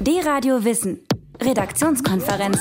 D-Radio Wissen. Redaktionskonferenz.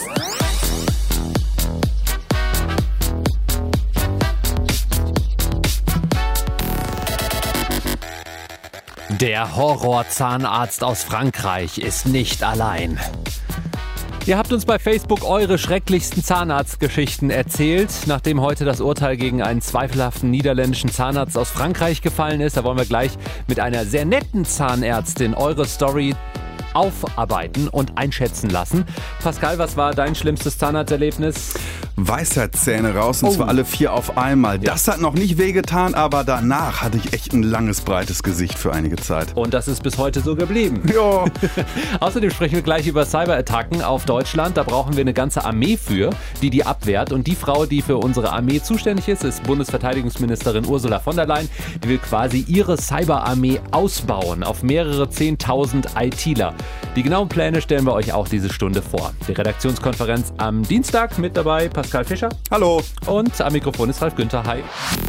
Der Horrorzahnarzt aus Frankreich ist nicht allein. Ihr habt uns bei Facebook eure schrecklichsten Zahnarztgeschichten erzählt, nachdem heute das Urteil gegen einen zweifelhaften niederländischen Zahnarzt aus Frankreich gefallen ist. Da wollen wir gleich mit einer sehr netten Zahnärztin eure Story aufarbeiten und einschätzen lassen. Pascal, was war dein schlimmstes Zahnarzterlebnis? Weisheitszähne raus und zwar alle 4 auf einmal. Das hat noch nicht wehgetan, aber danach hatte ich echt ein langes, breites Gesicht für einige Zeit. Und das ist bis heute so geblieben. Ja. Außerdem sprechen wir gleich über Cyberattacken auf Deutschland. Da brauchen wir eine ganze Armee für, die abwehrt. Und die Frau, die für unsere Armee zuständig ist Bundesverteidigungsministerin Ursula von der Leyen. Die will quasi ihre Cyberarmee ausbauen auf mehrere 10.000 ITler. Die genauen Pläne stellen wir euch auch diese Stunde vor. Die Redaktionskonferenz am Dienstag, mit dabei Pascal Fischer. Hallo. Und am Mikrofon ist Ralf Günther. Hi.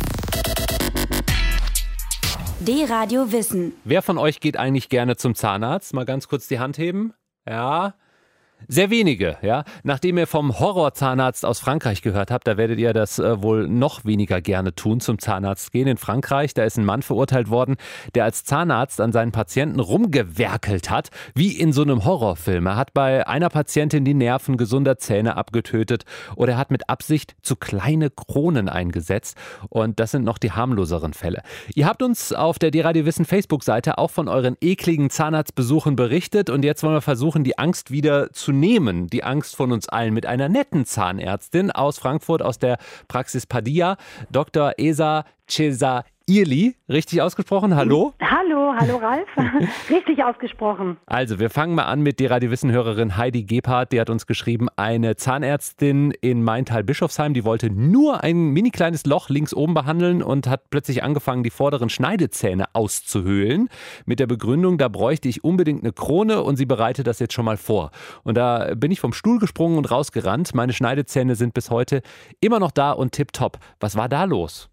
D-Radio Wissen. Wer von euch geht eigentlich gerne zum Zahnarzt? Mal ganz kurz die Hand heben. Ja. Sehr wenige, ja. Nachdem ihr vom Horrorzahnarzt aus Frankreich gehört habt, da werdet ihr das wohl noch weniger gerne tun, zum Zahnarzt gehen. In Frankreich, da ist ein Mann verurteilt worden, der als Zahnarzt an seinen Patienten rumgewerkelt hat, wie in so einem Horrorfilm. Er hat bei einer Patientin die Nerven gesunder Zähne abgetötet oder er hat mit Absicht zu kleine Kronen eingesetzt. Und das sind noch die harmloseren Fälle. Ihr habt uns auf der D-Radio Wissen Facebook-Seite auch von euren ekligen Zahnarztbesuchen berichtet und jetzt wollen wir versuchen, die Angst wieder zu nehmen, die Angst von uns allen, mit einer netten Zahnärztin aus Frankfurt, aus der Praxis Padilla, Dr. Esa Cesairli. Richtig ausgesprochen? Hallo? Hallo Ralf. Richtig ausgesprochen. Also, wir fangen mal an mit der Radio-Wissen-Hörerin Heidi Gebhardt. Die hat uns geschrieben, eine Zahnärztin in Maintal-Bischofsheim, die wollte nur ein mini kleines Loch links oben behandeln und hat plötzlich angefangen, die vorderen Schneidezähne auszuhöhlen. Mit der Begründung, da bräuchte ich unbedingt eine Krone und sie bereitet das jetzt schon mal vor. Und da bin ich vom Stuhl gesprungen und rausgerannt. Meine Schneidezähne sind bis heute immer noch da und tipptopp. Was war da los?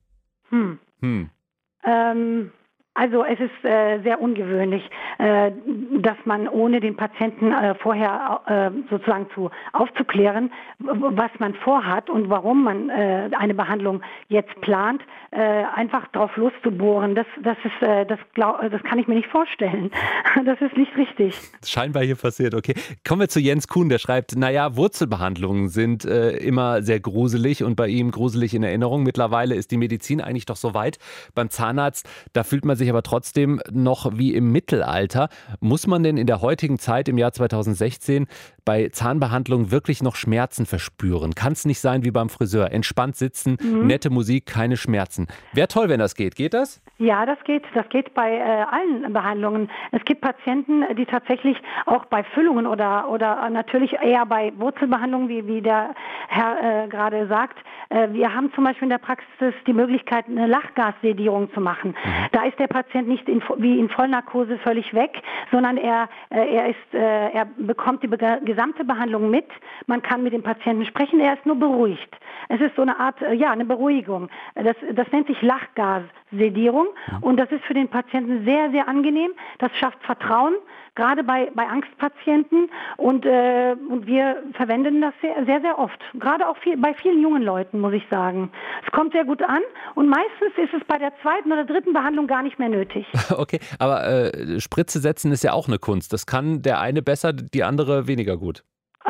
Also es ist sehr ungewöhnlich, dass man ohne den Patienten vorher sozusagen aufzuklären, was man vorhat und warum man eine Behandlung jetzt plant, einfach drauf loszubohren. Das kann ich mir nicht vorstellen. Das ist nicht richtig. Scheinbar hier passiert, okay. Kommen wir zu Jens Kuhn, der schreibt, Wurzelbehandlungen sind immer sehr gruselig und bei ihm gruselig in Erinnerung. Mittlerweile ist die Medizin eigentlich doch so weit. Beim Zahnarzt, da fühlt man sich aber trotzdem noch wie im Mittelalter. Muss man denn in der heutigen Zeit, im Jahr 2016, bei Zahnbehandlung wirklich noch Schmerzen verspüren? Kann es nicht sein wie beim Friseur? Entspannt sitzen, nette Musik, keine Schmerzen. Wäre toll, wenn das geht. Geht das? Ja, das geht. Das geht bei allen Behandlungen. Es gibt Patienten, die tatsächlich auch bei Füllungen oder natürlich eher bei Wurzelbehandlungen, wie der Herr gerade sagt. Wir haben zum Beispiel in der Praxis die Möglichkeit, eine Lachgassedierung zu machen. Da ist der Patient nicht wie in Vollnarkose völlig weg, sondern er bekommt die gesamte Behandlung mit. Man kann mit dem Patienten sprechen, er ist nur beruhigt. Es ist so eine Art, eine Beruhigung. Das nennt sich Lachgassedierung und das ist für den Patienten sehr, sehr angenehm. Das schafft Vertrauen, gerade bei Angstpatienten und wir verwenden das sehr, sehr, sehr oft. Gerade auch bei vielen jungen Leuten, muss ich sagen. Es kommt sehr gut an und meistens ist es bei der 2. oder 3. Behandlung gar nicht mehr nötig. Okay, aber Spritze setzen ist ja auch eine Kunst. Das kann der eine besser, die andere weniger gut.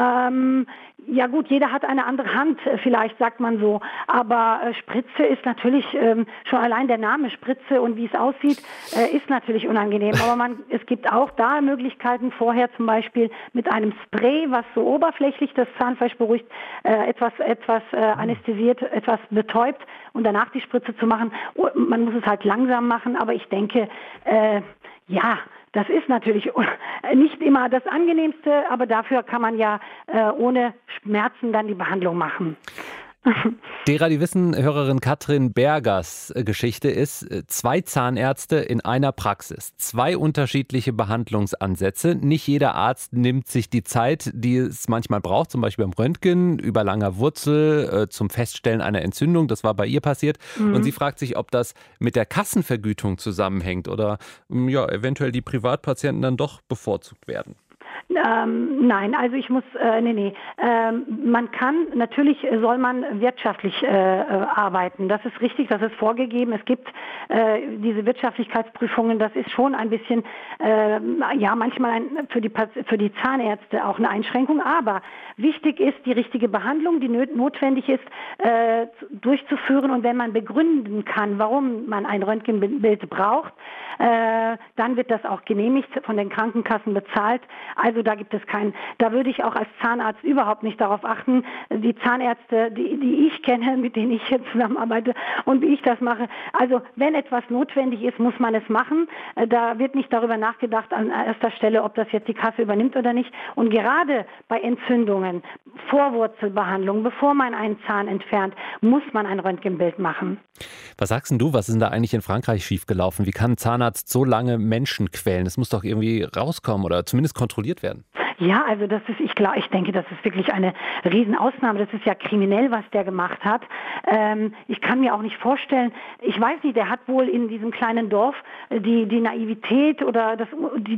Ja gut, jeder hat eine andere Hand, vielleicht sagt man so, aber Spritze ist natürlich, schon allein der Name Spritze und wie es aussieht, ist natürlich unangenehm, aber es gibt auch da Möglichkeiten vorher zum Beispiel mit einem Spray, was so oberflächlich das Zahnfleisch beruhigt, etwas anästhesiert, etwas betäubt und danach die Spritze zu machen. Man muss es halt langsam machen, aber ich denke, das ist natürlich nicht immer das Angenehmste, aber dafür kann man ja ohne Schmerzen dann die Behandlung machen. Die Wissen-Hörerin Katrin Bergers Geschichte ist 2 Zahnärzte in einer Praxis, 2 unterschiedliche Behandlungsansätze. Nicht jeder Arzt nimmt sich die Zeit, die es manchmal braucht, zum Beispiel beim Röntgen, über langer Wurzel, zum Feststellen einer Entzündung. Das war bei ihr passiert. Und sie fragt sich, ob das mit der Kassenvergütung zusammenhängt oder eventuell die Privatpatienten dann doch bevorzugt werden. Nein, also ich muss, soll man wirtschaftlich arbeiten. Das ist richtig, das ist vorgegeben. Es gibt diese Wirtschaftlichkeitsprüfungen, das ist schon ein bisschen, manchmal für die Zahnärzte auch eine Einschränkung, aber wichtig ist die richtige Behandlung, die notwendig ist, durchzuführen, und wenn man begründen kann, warum man ein Röntgenbild braucht, dann wird das auch genehmigt, von den Krankenkassen bezahlt. Also da würde ich auch als Zahnarzt überhaupt nicht darauf achten. Die Zahnärzte, die ich kenne, mit denen ich jetzt zusammenarbeite und wie ich das mache, also wenn etwas notwendig ist, muss man es machen. Da wird nicht darüber nachgedacht an erster Stelle, ob das jetzt die Kasse übernimmt oder nicht. Und gerade bei Entzündungen, Vorwurzelbehandlung, bevor man einen Zahn entfernt, muss man ein Röntgenbild machen. Was sagst denn du, was ist denn da eigentlich in Frankreich schiefgelaufen? Wie kann ein Zahnarzt so lange Menschen quälen? Das muss doch irgendwie rauskommen oder zumindest kontrolliert werden. Ja, also ich denke, das ist wirklich eine Riesenausnahme. Das ist ja kriminell, was der gemacht hat. Ich kann mir auch nicht vorstellen, ich weiß nicht, der hat wohl in diesem kleinen Dorf die Naivität oder das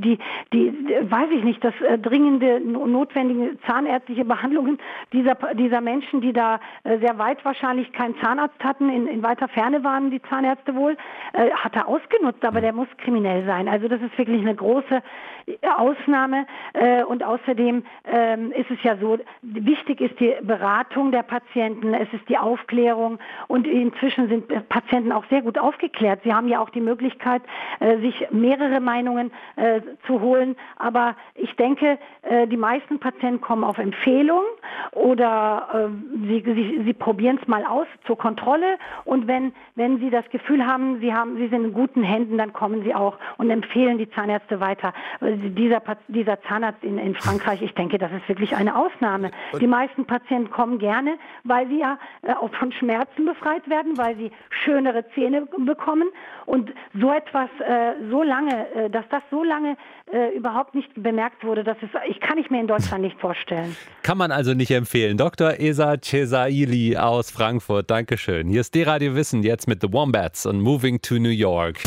dringende, notwendige zahnärztliche Behandlungen dieser Menschen, die da sehr weit wahrscheinlich keinen Zahnarzt hatten, in weiter Ferne waren die Zahnärzte wohl, hat er ausgenutzt, aber der muss kriminell sein. Also das ist wirklich eine große Ausnahme, und außerdem ist es ja so, wichtig ist die Beratung der Patienten, es ist die Aufklärung, und inzwischen sind Patienten auch sehr gut aufgeklärt. Sie haben ja auch die Möglichkeit, sich mehrere Meinungen zu holen, aber ich denke, die meisten Patienten kommen auf Empfehlung oder sie probieren es mal aus zur Kontrolle, und wenn sie das Gefühl haben, sie sind in guten Händen, dann kommen sie auch und empfehlen die Zahnärzte weiter. Dieser Zahnarzt in Frankreich, ich denke, das ist wirklich eine Ausnahme. Die meisten Patienten kommen gerne, weil sie ja auch von Schmerzen befreit werden, weil sie schönere Zähne bekommen, und so etwas dass das so lange überhaupt nicht bemerkt wurde, kann ich mir in Deutschland nicht vorstellen. Kann man also nicht empfehlen. Dr. Esa Cesaili aus Frankfurt, Dankeschön. Hier ist D-Radio Wissen, jetzt mit The Wombats und Moving to New York.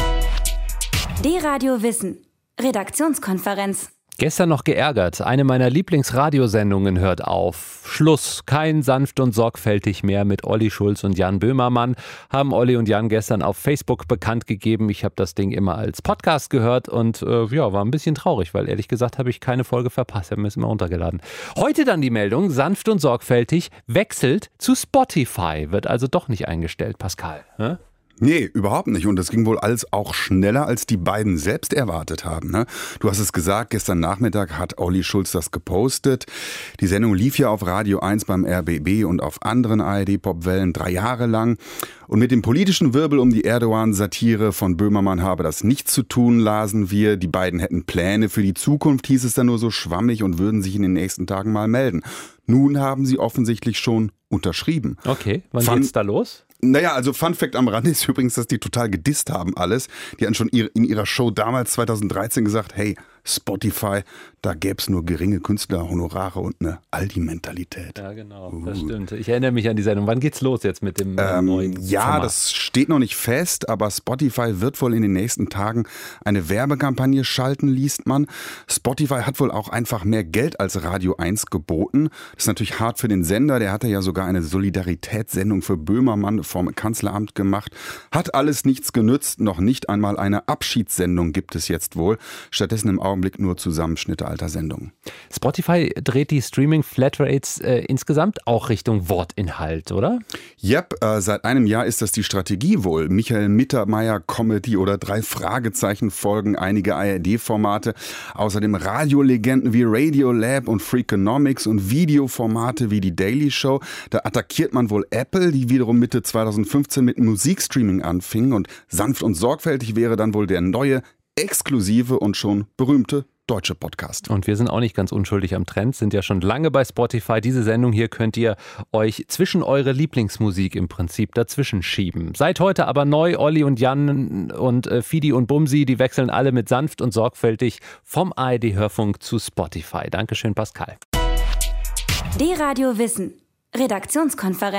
D-Radio Wissen, Redaktionskonferenz. Gestern noch geärgert. Eine meiner Lieblingsradiosendungen hört auf. Schluss. Kein sanft und sorgfältig mehr mit Olli Schulz und Jan Böhmermann. Haben Olli und Jan gestern auf Facebook bekannt gegeben. Ich habe das Ding immer als Podcast gehört und war ein bisschen traurig, weil ehrlich gesagt habe ich keine Folge verpasst. Ich habe mir das immer runtergeladen. Heute dann die Meldung, sanft und sorgfältig wechselt zu Spotify. Wird also doch nicht eingestellt, Pascal. Hä? Nee, überhaupt nicht. Und das ging wohl alles auch schneller, als die beiden selbst erwartet haben. Ne? Du hast es gesagt, gestern Nachmittag hat Olli Schulz das gepostet. Die Sendung lief ja auf Radio 1 beim RBB und auf anderen ARD-Popwellen 3 Jahre lang. Und mit dem politischen Wirbel um die Erdogan-Satire von Böhmermann habe das nichts zu tun, lasen wir. Die beiden hätten Pläne für die Zukunft, hieß es dann nur so schwammig, und würden sich in den nächsten Tagen mal melden. Nun haben sie offensichtlich schon unterschrieben. Okay, wann geht's da los? Naja, also Fun Fact am Rande ist übrigens, dass die total gedisst haben alles. Die hatten schon in ihrer Show damals 2013 gesagt, hey, Spotify, da gäbe es nur geringe Künstlerhonorare und eine Aldi-Mentalität. Ja, genau, das stimmt. Ich erinnere mich an die Sendung. Wann geht's los jetzt mit dem neuen Format? Das steht noch nicht fest, aber Spotify wird wohl in den nächsten Tagen eine Werbekampagne schalten, liest man. Spotify hat wohl auch einfach mehr Geld als Radio 1 geboten. Das ist natürlich hart für den Sender. Der hatte ja sogar eine Solidaritätssendung für Böhmermann vom Kanzleramt gemacht. Hat alles nichts genützt. Noch nicht einmal eine Abschiedssendung gibt es jetzt wohl. Stattdessen im Augenblick nur Zusammenschnitte alter Sendungen. Spotify dreht die Streaming-Flatrates insgesamt auch Richtung Wortinhalt, oder? Yep, seit einem Jahr ist das die Strategie wohl. Michael Mittermeier-Comedy oder 3 Fragezeichen-Folgen, einige ARD-Formate, außerdem Radiolegenden wie Radiolab und Freakonomics und Videoformate wie die Daily Show. Da attackiert man wohl Apple, die wiederum Mitte 2015 mit Musikstreaming anfing, und sanft und sorgfältig wäre dann wohl der neue, exklusive und schon berühmte deutsche Podcast. Und wir sind auch nicht ganz unschuldig am Trend, sind ja schon lange bei Spotify. Diese Sendung hier könnt ihr euch zwischen eure Lieblingsmusik im Prinzip dazwischen schieben. Seit heute aber neu, Olli und Jan und Fidi und Bumsi, die wechseln alle mit sanft und sorgfältig vom ARD-Hörfunk zu Spotify. Dankeschön, Pascal. D-Radio Wissen, Redaktionskonferenz.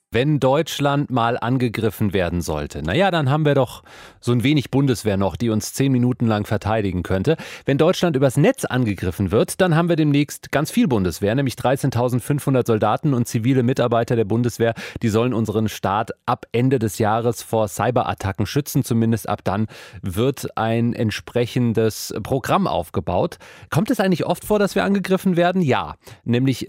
Wenn Deutschland mal angegriffen werden sollte, naja, dann haben wir doch so ein wenig Bundeswehr noch, die uns 10 Minuten lang verteidigen könnte. Wenn Deutschland übers Netz angegriffen wird, dann haben wir demnächst ganz viel Bundeswehr, nämlich 13.500 Soldaten und zivile Mitarbeiter der Bundeswehr. Die sollen unseren Staat ab Ende des Jahres vor Cyberattacken schützen. Zumindest ab dann wird ein entsprechendes Programm aufgebaut. Kommt es eigentlich oft vor, dass wir angegriffen werden? Ja, nämlich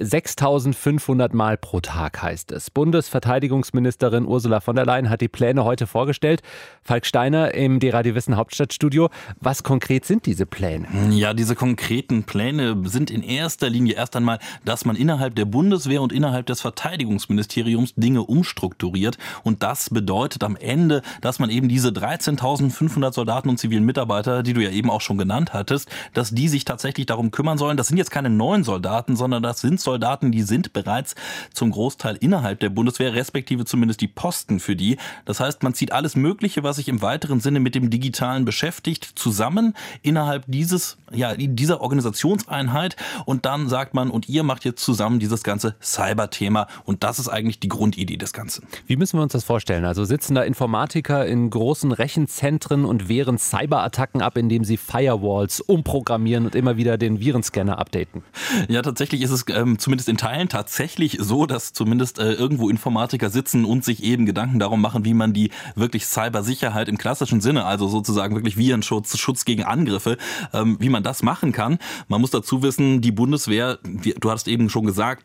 6.500 Mal pro Tag heißt es. Bundesverteidigungsministerin Ursula von der Leyen hat die Pläne heute vorgestellt. Falk Steiner im D-Radio Wissen Hauptstadtstudio. Was konkret sind diese Pläne? Ja, diese konkreten Pläne sind in erster Linie erst einmal, dass man innerhalb der Bundeswehr und innerhalb des Verteidigungsministeriums Dinge umstrukturiert. Und das bedeutet am Ende, dass man eben diese 13.500 Soldaten und zivilen Mitarbeiter, die du ja eben auch schon genannt hattest, dass die sich tatsächlich darum kümmern sollen. Das sind jetzt keine neuen Soldaten, sondern das sind Soldaten, die sind bereits zum Großteil innerhalb der Bundeswehr, respektive zumindest die Posten für die. Das heißt, man zieht alles Mögliche, was sich im weiteren Sinne mit dem Digitalen beschäftigt, zusammen innerhalb dieser Organisationseinheit und dann sagt man, und ihr macht jetzt zusammen dieses ganze Cyber-Thema und das ist eigentlich die Grundidee des Ganzen. Wie müssen wir uns das vorstellen? Also sitzen da Informatiker in großen Rechenzentren und wehren Cyberattacken ab, indem sie Firewalls umprogrammieren und immer wieder den Virenscanner updaten? Ja, tatsächlich ist es zumindest in Teilen tatsächlich so, dass zumindest irgendwo Informatiker sitzen und sich eben Gedanken darum machen, wie man die wirklich Cybersicherheit im klassischen Sinne, also sozusagen wirklich Virenschutz, Schutz gegen Angriffe, wie man das machen kann. Man muss dazu wissen, die Bundeswehr, du hast eben schon gesagt,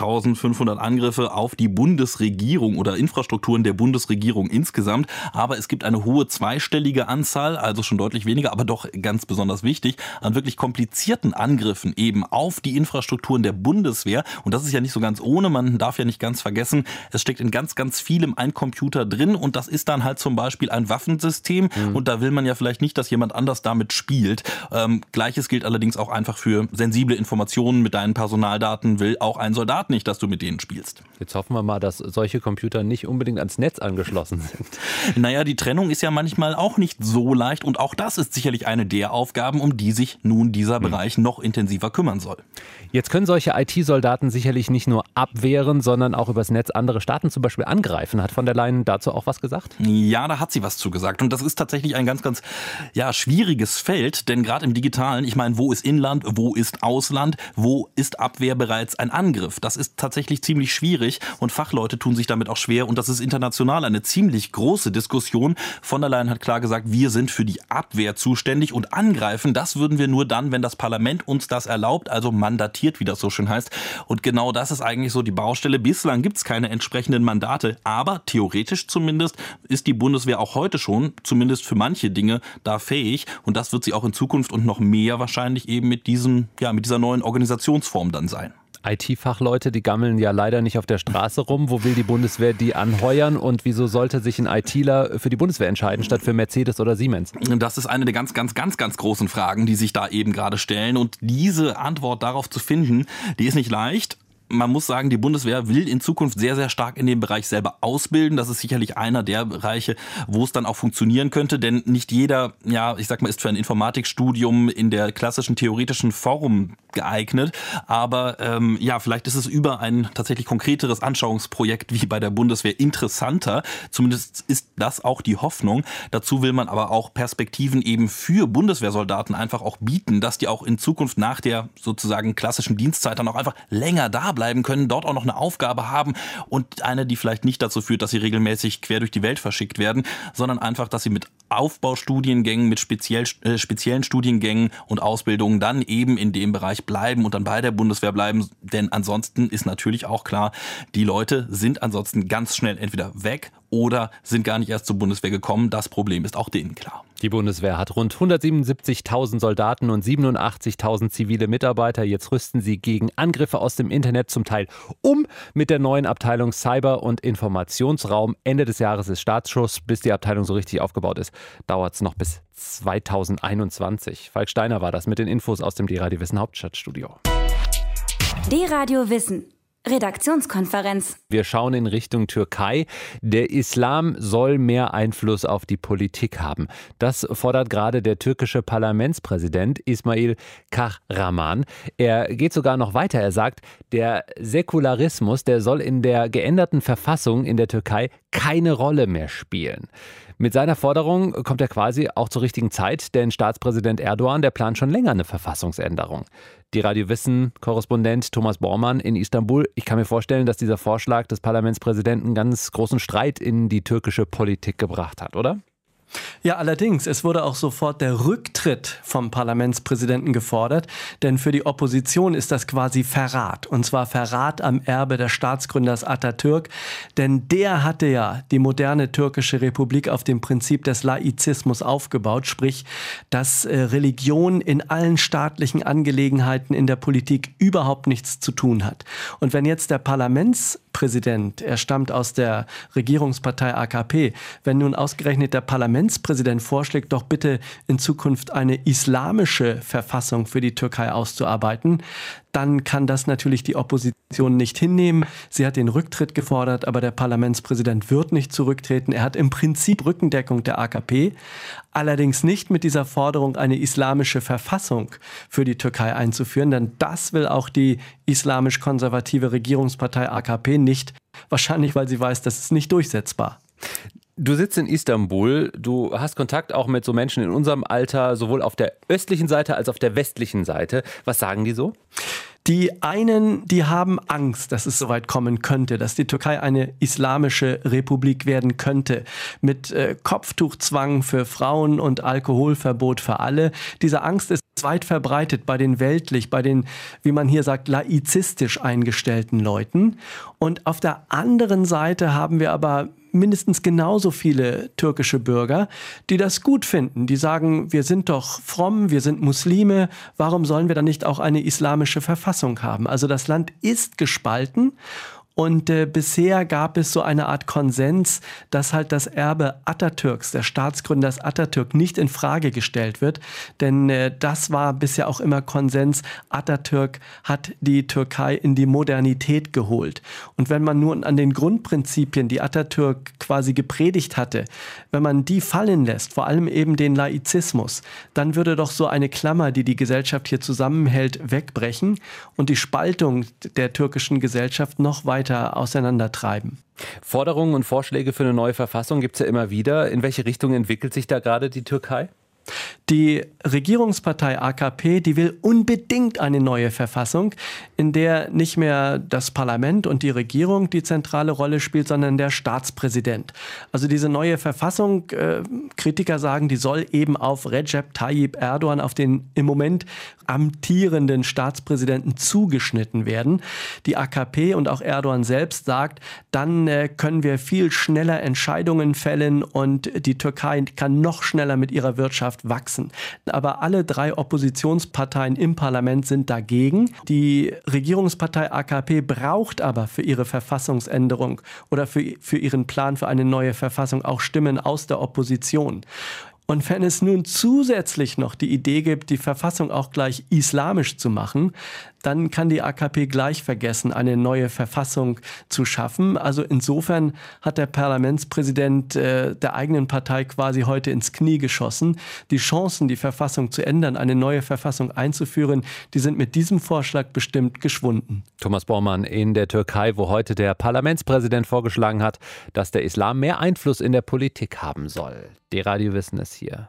6.500 Angriffe auf die Bundesregierung oder Infrastrukturen der Bundesregierung insgesamt, aber es gibt eine hohe zweistellige Anzahl, also schon deutlich weniger, aber doch ganz besonders wichtig, an wirklich komplizierten Angriffen eben auf die Infrastrukturen der Bundeswehr und das ist ja nicht so ganz ohne, man darf ja nicht ganz vergessen, es steckt in ganz, ganz vielem ein Computer drin und das ist dann halt zum Beispiel ein Waffensystem und da will man ja vielleicht nicht, dass jemand anders damit spielt. Gleiches gilt allerdings auch einfach für sensible Informationen mit deinen Personaldaten, will auch ein Soldat nicht, dass du mit denen spielst. Jetzt hoffen wir mal, dass solche Computer nicht unbedingt ans Netz angeschlossen sind. Naja, die Trennung ist ja manchmal auch nicht so leicht und auch das ist sicherlich eine der Aufgaben, um die sich nun dieser Bereich noch intensiver kümmern soll. Jetzt können solche IT-Soldaten sicherlich nicht nur abwehren, sondern auch übers Netz andere Staaten zum Beispiel angreifen. Hat von der Leyen dazu auch was gesagt? Ja, da hat sie was zugesagt. Und das ist tatsächlich ein ganz, ganz schwieriges Feld. Denn gerade im Digitalen, ich meine, wo ist Inland, wo ist Ausland, wo ist Abwehr bereits ein Angriff? Das ist tatsächlich ziemlich schwierig und Fachleute tun sich damit auch schwer. Und das ist international eine ziemlich große Diskussion. Von der Leyen hat klar gesagt, wir sind für die Abwehr zuständig und angreifen. Das würden wir nur dann, wenn das Parlament uns das erlaubt, also mandatiert, wie das so schön heißt. Und genau das ist eigentlich so die Baustelle. Bislang gibt es keine entsprechenden Mandate, aber theoretisch zumindest ist die Bundeswehr auch heute schon, zumindest für manche Dinge, da fähig und das wird sie auch in Zukunft und noch mehr wahrscheinlich eben mit dieser neuen Organisationsform dann sein. IT-Fachleute, die gammeln ja leider nicht auf der Straße rum. Wo will die Bundeswehr die anheuern und wieso sollte sich ein ITler für die Bundeswehr entscheiden, statt für Mercedes oder Siemens? Das ist eine der ganz, ganz, ganz, ganz großen Fragen, die sich da eben gerade stellen und diese Antwort darauf zu finden, die ist nicht leicht. Man muss sagen, die Bundeswehr will in Zukunft sehr, sehr stark in dem Bereich selber ausbilden. Das ist sicherlich einer der Bereiche, wo es dann auch funktionieren könnte. Denn nicht jeder, ist für ein Informatikstudium in der klassischen theoretischen Form geeignet. Aber vielleicht ist es über ein tatsächlich konkreteres Anschauungsprojekt wie bei der Bundeswehr interessanter. Zumindest ist das auch die Hoffnung. Dazu will man aber auch Perspektiven eben für Bundeswehrsoldaten einfach auch bieten, dass die auch in Zukunft nach der sozusagen klassischen Dienstzeit dann auch einfach länger da bleiben können, dort auch noch eine Aufgabe haben und eine, die vielleicht nicht dazu führt, dass sie regelmäßig quer durch die Welt verschickt werden, sondern einfach, dass sie mit Aufbaustudiengängen, mit speziellen Studiengängen und Ausbildungen dann eben in dem Bereich bleiben und dann bei der Bundeswehr bleiben. Denn ansonsten ist natürlich auch klar, die Leute sind ansonsten ganz schnell entweder weg oder sind gar nicht erst zur Bundeswehr gekommen. Das Problem ist auch denen klar. Die Bundeswehr hat rund 177.000 Soldaten und 87.000 zivile Mitarbeiter. Jetzt rüsten sie gegen Angriffe aus dem Internet zum Teil um mit der neuen Abteilung Cyber- und Informationsraum. Ende des Jahres ist Startschuss. Bis die Abteilung so richtig aufgebaut ist, dauert es noch bis 2021. Falk Steiner war das mit den Infos aus dem D-Radio Wissen Hauptstadtstudio. D-Radio Wissen. Redaktionskonferenz. Wir schauen in Richtung Türkei. Der Islam soll mehr Einfluss auf die Politik haben. Das fordert gerade der türkische Parlamentspräsident Ismail Kahraman. Er geht sogar noch weiter. Er sagt, der Säkularismus, der soll in der geänderten Verfassung in der Türkei keine Rolle mehr spielen. Mit seiner Forderung kommt er quasi auch zur richtigen Zeit, denn Staatspräsident Erdogan, der plant schon länger eine Verfassungsänderung. Die Radio Wissen-Korrespondent Thomas Bormann in Istanbul. Ich kann mir vorstellen, dass dieser Vorschlag des Parlamentspräsidenten ganz großen Streit in die türkische Politik gebracht hat, oder? Ja, allerdings, es wurde auch sofort der Rücktritt vom Parlamentspräsidenten gefordert, denn für die Opposition ist das quasi Verrat, und zwar Verrat am Erbe des Staatsgründers Atatürk, denn der hatte ja die moderne türkische Republik auf dem Prinzip des Laizismus aufgebaut, sprich, dass Religion in allen staatlichen Angelegenheiten in der Politik überhaupt nichts zu tun hat. Und wenn jetzt der Parlamentspräsident, er stammt aus der Regierungspartei AKP, wenn nun ausgerechnet der Parlamentspräsident vorschlägt, doch bitte in Zukunft eine islamische Verfassung für die Türkei auszuarbeiten, dann kann das natürlich die Opposition nicht hinnehmen. Sie hat den Rücktritt gefordert, aber der Parlamentspräsident wird nicht zurücktreten. Er hat im Prinzip Rückendeckung der AKP, allerdings nicht mit dieser Forderung, eine islamische Verfassung für die Türkei einzuführen, denn das will auch die islamisch-konservative Regierungspartei AKP nicht, wahrscheinlich weil sie weiß, das ist nicht durchsetzbar. Du sitzt in Istanbul, du hast Kontakt auch mit so Menschen in unserem Alter, sowohl auf der östlichen Seite als auch auf der westlichen Seite. Was sagen die so? Die einen, die haben Angst, dass es soweit kommen könnte, dass die Türkei eine islamische Republik werden könnte, mit Kopftuchzwang für Frauen und Alkoholverbot für alle. Diese Angst ist weit verbreitet bei den weltlich, bei den, wie man hier sagt, laizistisch eingestellten Leuten. Und auf der anderen Seite haben wir aber mindestens genauso viele türkische Bürger, die das gut finden. Die sagen, wir sind doch fromm, wir sind Muslime, warum sollen wir dann nicht auch eine islamische Verfassung haben? Also das Land ist gespalten. Und bisher gab es so eine Art Konsens, dass halt das Erbe Atatürks, des Staatsgründers Atatürk, nicht in Frage gestellt wird. Denn das war bisher auch immer Konsens. Atatürk hat die Türkei in die Modernität geholt. Und wenn man nun an den Grundprinzipien, die Atatürk quasi gepredigt hatte, wenn man die fallen lässt, vor allem eben den Laizismus, dann würde doch so eine Klammer, die die Gesellschaft hier zusammenhält, wegbrechen und die Spaltung der türkischen Gesellschaft noch weiter auseinandertreiben. Forderungen und Vorschläge für eine neue Verfassung gibt es ja immer wieder. In welche Richtung entwickelt sich da gerade die Türkei? Die Regierungspartei AKP, die will unbedingt eine neue Verfassung, in der nicht mehr das Parlament und die Regierung die zentrale Rolle spielt, sondern der Staatspräsident. Also diese neue Verfassung, Kritiker sagen, die soll eben auf Recep Tayyip Erdogan, auf den im Moment amtierenden Staatspräsidenten zugeschnitten werden. Die AKP und auch Erdogan selbst sagt, dann können wir viel schneller Entscheidungen fällen und die Türkei kann noch schneller mit ihrer Wirtschaft wachsen. Aber alle drei Oppositionsparteien im Parlament sind dagegen. Die Regierungspartei AKP braucht aber für ihre Verfassungsänderung oder für ihren Plan für eine neue Verfassung auch Stimmen aus der Opposition. Und wenn es nun zusätzlich noch die Idee gibt, die Verfassung auch gleich islamisch zu machen, dann kann die AKP gleich vergessen, eine neue Verfassung zu schaffen. Also insofern hat der Parlamentspräsident der eigenen Partei quasi heute ins Knie geschossen. Die Chancen, die Verfassung zu ändern, eine neue Verfassung einzuführen, die sind mit diesem Vorschlag bestimmt geschwunden. Thomas Bormann in der Türkei, wo heute der Parlamentspräsident vorgeschlagen hat, dass der Islam mehr Einfluss in der Politik haben soll. D-Radio Wissen ist hier.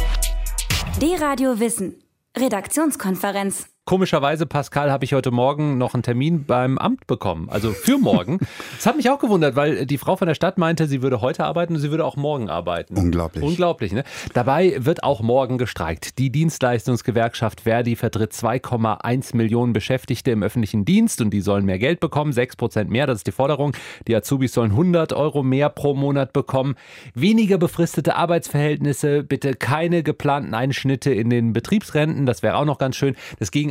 D-Radio Wissen. Redaktionskonferenz. Komischerweise, Pascal, habe ich heute Morgen noch einen Termin beim Amt bekommen, also für morgen. Das hat mich auch gewundert, weil die Frau von der Stadt meinte, sie würde heute arbeiten und sie würde auch morgen arbeiten. Unglaublich. Unglaublich, ne? Dabei wird auch morgen gestreikt. Die Dienstleistungsgewerkschaft Verdi vertritt 2,1 Millionen Beschäftigte im öffentlichen Dienst und die sollen mehr Geld bekommen, 6% mehr, das ist die Forderung. Die Azubis sollen 100 € mehr pro Monat bekommen. Weniger befristete Arbeitsverhältnisse, bitte keine geplanten Einschnitte in den Betriebsrenten, das wäre auch noch ganz schön. Das ging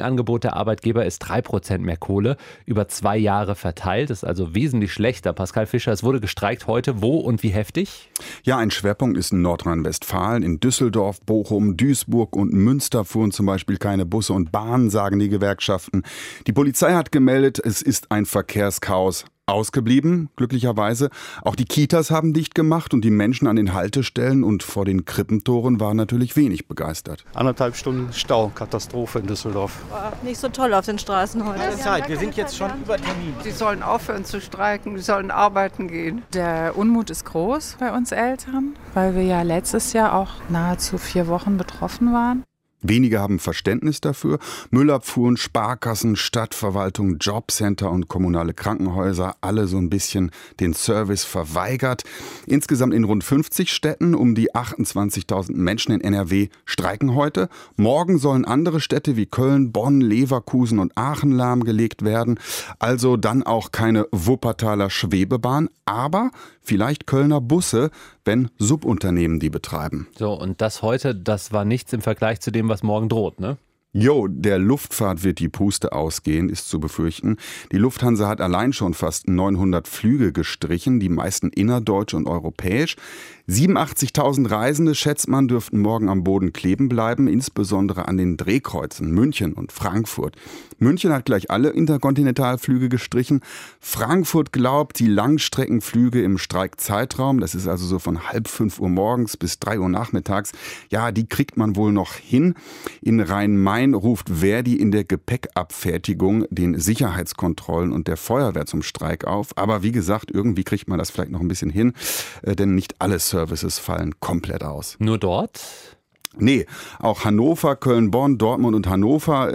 Gegenangebot der Arbeitgeber ist 3% mehr Kohle über 2 Jahre verteilt. Das ist also wesentlich schlechter. Pascal Fischer, es wurde gestreikt heute. Wo und wie heftig? Ja, ein Schwerpunkt ist in Nordrhein-Westfalen. In Düsseldorf, Bochum, Duisburg und Münster fuhren zum Beispiel keine Busse und Bahnen, sagen die Gewerkschaften. Die Polizei hat gemeldet, es ist ein Verkehrschaos. Ausgeblieben, glücklicherweise. Auch die Kitas haben dicht gemacht und die Menschen an den Haltestellen und vor den Krippentoren waren natürlich wenig begeistert. 1,5 Stunden Stau, Katastrophe in Düsseldorf. War nicht so toll auf den Straßen heute. Zeit, wir sind jetzt schon über Termin. Sie sollen aufhören zu streiken, sie sollen arbeiten gehen. Der Unmut ist groß bei uns Eltern, weil wir ja letztes Jahr auch nahezu 4 Wochen betroffen waren. Wenige haben Verständnis dafür. Müllabfuhren, Sparkassen, Stadtverwaltung, Jobcenter und kommunale Krankenhäuser, alle so ein bisschen den Service verweigert. Insgesamt in rund 50 Städten um die 28.000 Menschen in NRW streiken heute. Morgen sollen andere Städte wie Köln, Bonn, Leverkusen und Aachen lahmgelegt werden. Also dann auch keine Wuppertaler Schwebebahn, aber vielleicht Kölner Busse, wenn Subunternehmen die betreiben. So, und das heute, das war nichts im Vergleich zu dem, was morgen droht, ne? Der Luftfahrt wird die Puste ausgehen, ist zu befürchten. Die Lufthansa hat allein schon fast 900 Flüge gestrichen, die meisten innerdeutsch und europäisch. 87.000 Reisende, schätzt man, dürften morgen am Boden kleben bleiben, insbesondere an den Drehkreuzen München und Frankfurt. München hat gleich alle Interkontinentalflüge gestrichen. Frankfurt glaubt, die Langstreckenflüge im Streikzeitraum, das ist also so von 4:30 Uhr morgens bis 3 Uhr nachmittags, ja, die kriegt man wohl noch hin. In Rhein-Main ruft Verdi in der Gepäckabfertigung den Sicherheitskontrollen und der Feuerwehr zum Streik auf. Aber wie gesagt, irgendwie kriegt man das vielleicht noch ein bisschen hin, denn nicht alle Services fallen komplett aus. Nur dort? Nee, auch Hannover, Köln, Bonn, Dortmund und Hannover,